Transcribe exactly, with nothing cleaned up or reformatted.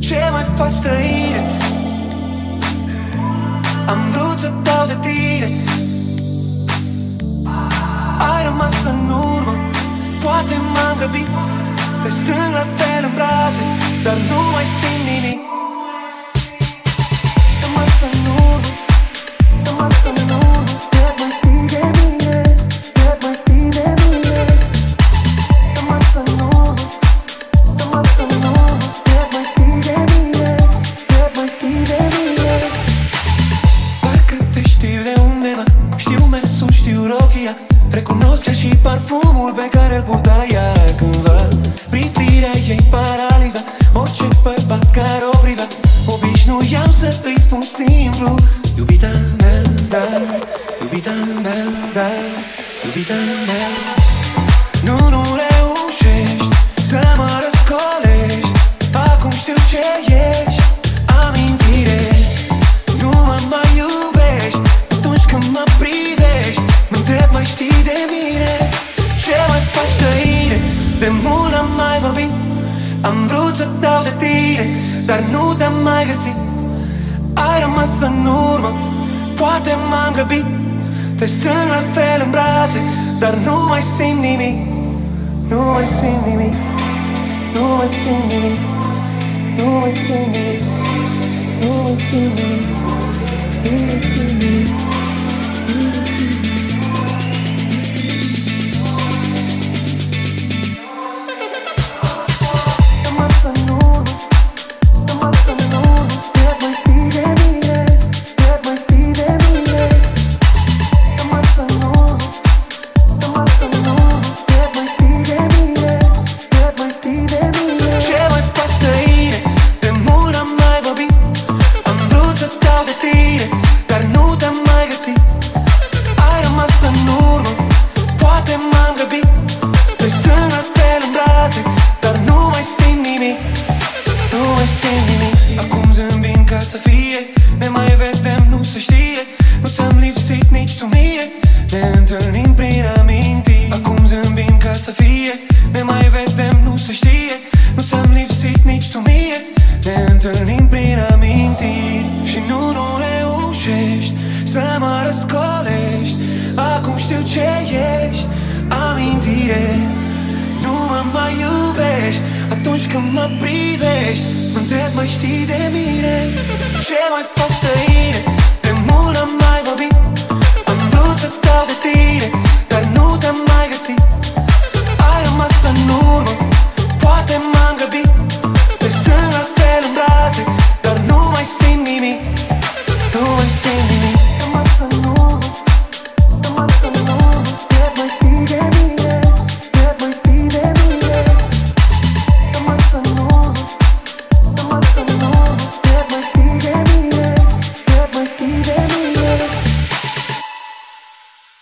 Ce mai faci străine? Am vrut să dau de tine, ai rămas în urmă. Poate m-am grăbit, te strâng la fel în brațe, dar nu mai simt nimic. Rămas în urmă, rămas în urmă. Cred mai știi de mine, cred mai știi de mine. Rămas în urmă, rămas în urmă. Cred mai știi de mine, cred mai știi de mine. Parcă te știu de undeva, știu mersul, știu rochia. Recunosc chiar și parfumul pe care îl purta ea cândva. Privirea ei paraliza orice bărbat care o privea. Obișnuiam să îi spun simplu: iubita mea, da, iubita mea, da, iubita mea. Nu, nu reușești să mă răscolești. Acum știu ce ești, amintire. Nu mă mai iubești atunci când mă privești. Mă întreb, mai știi de mine? Ce mai faci străine? De mult n-am mai vorbit. Am vrut să dau de tine, dar nu te-am mai găsit. Ai rămas în urmă, poate m-am grăbit. Te strâng la fel în brațe, dar nu mai simt nimic. Nu mai simt nimic. Nu mai simt nimic. Nu mai simt nimic. Nu mai simt nimic. Nu mai simt nimic. Mai știi de mine? Ce mai faci străine? De mult n-am mai vorbit.